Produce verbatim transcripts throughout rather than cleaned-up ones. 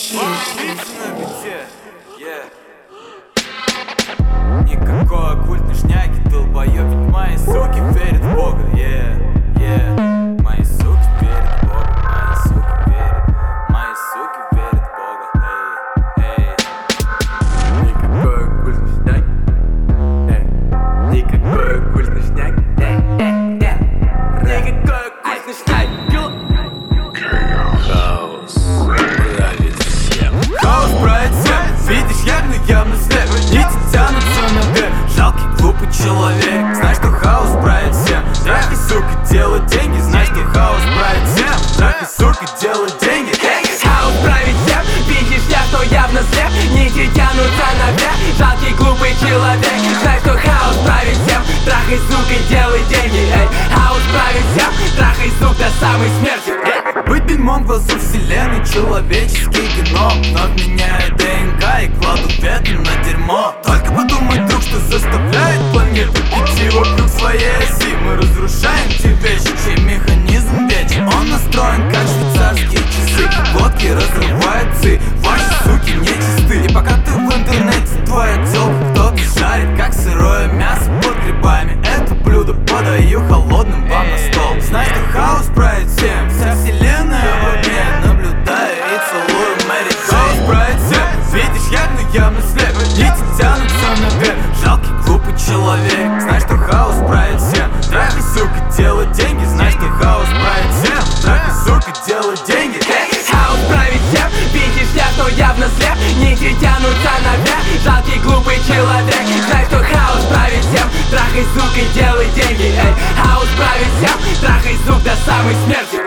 Отлично, где? Yeah. Никакой оккультной шняги, долбоёб, ведь мои суки верят в Бога. Yeah, yeah. Мои суки верят в Бога, мои суки верят, мои суки верят в Бога. Эй, эй. Никакой оккультной шняги, эй. Никакой оккультной шняги, эй, эй, эй. Никакой оккультной шняги. Хаос правит всем, видишь, явно явно слеп. Нити тянутся на Д, жалкий глупый человек. Знай, что хаос правит всем, трах и сука делать деньги. Знай, что хаос правит всем, трах и сука делать деньги. Хаос правит всем, видишь, я что явно слеп. Нити тянутся на Д, жалкий глупый человек. Знай, что хаос правит всем, трах и сука делать деньги. Эй, хаос правит всем, трах и сука до самой смерти. Быть бельмом в глазу вселенной, человеческий геном вновь меняет ДНК и кладут ветки на дерьмо. Только подумай, друг, что заставляет планету идти вокруг своей оси. Мы разрушаем те вещи, чей механизм вечен. Он настроен как швейцарские часы. Глотки разрывают ци, ваши суки нечисты. И пока ты в интернете, твой отдел кто-то жарит, как сырое мясо под грибами. Это блюдо подаю холодным вам на стол. Знай, что хаос правит всем, вся вселенная в огне. Наблюдаю и целую Мэри Джейн. Хаос правит всем, видишь, явно явно слеп. Нити тянутся на Г, жалкий глупый человек. Знай, что хаос правит всем, трах и сука делать деньги. Знай, что хаос правит всем, трах и сука делать деньги. Хаос правит всем, видишь, я что явно слеп. Нити тянутся на Г, жалкий глупый человек. Знай, что хаос правит всем, трах и сука делай деньги. Эй, хаос правит всем, трах и сук до самой смерти.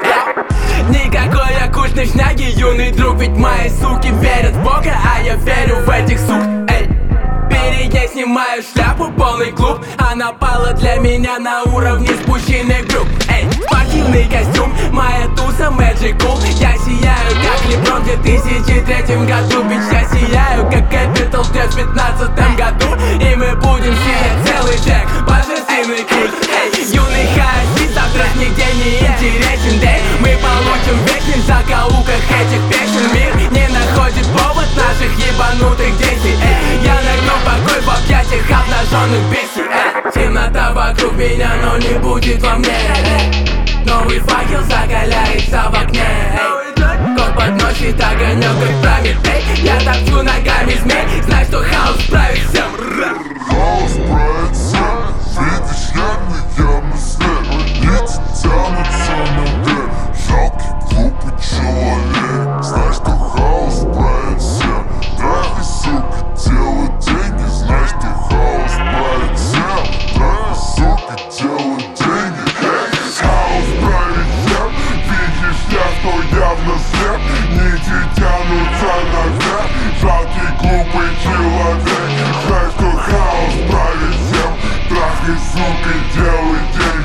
Никакой оккультной шняги, юный друг, ведь мои суки верят в Бога, а я верю в этих сук. Эй, перед ней снимаю шляпу, полный клуб. Она пала для меня на уровне спущенных брюк. Эй, спортивный костюм, моя туса Magic Cool. Я сияю, как Леброн в две тысячи третьем году. Ведь я сияю, как Capital в две тысячи пятнадцатом году. И мы будем сиять целый век, божественный культ. Эй, юный хаосист, завтрашний день не интересен день. Мы получим вечность в закоулках этих песен. Мир не находит повод наших ебанутых действий. Эй, я найду покой в объятиях обнаженных бесей. Эй, темнота вокруг меня, но не будет во мне. Эй, новый факел закаляется в окне. Эй, кот подносит огонек, как пламя. Эй, я топчу ногами змей. Знай, что хаос правит всем. Хаос правит всем, видишь, явно явно слеп. Нити тянутся на Д, жалкий глупый человек. Знай, что хаос правит всем, трах и сука делают деньги. Знай, что хаос правит всем, трах и сука делают деньги. Хаос правит всем, видишь, я что явно слеп. Нити тянутся на Д, жалкий глупый человек. Знай, что хаос правит всем, трах и сука делают деньги.